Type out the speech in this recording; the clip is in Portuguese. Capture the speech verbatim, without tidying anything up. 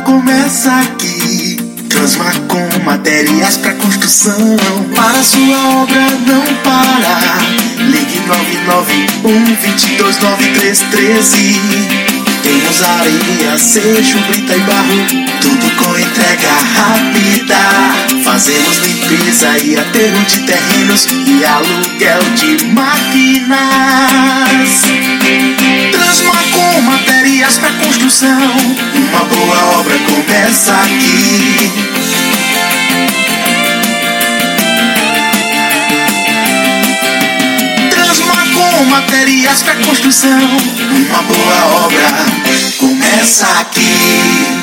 começa aqui. Transmar com matérias pra construção. Para sua obra não parar. Ligue nove nove um, dois dois nove três um três. Temos areia, seixo, brita e barro, tudo com entrega rápida. Fazemos limpeza e aterro de terrenos e aluguel de máquinas. Transmar com matérias para construção. Uma boa obra começa aqui. Transmar com matérias para construção. Uma boa obra começa aqui.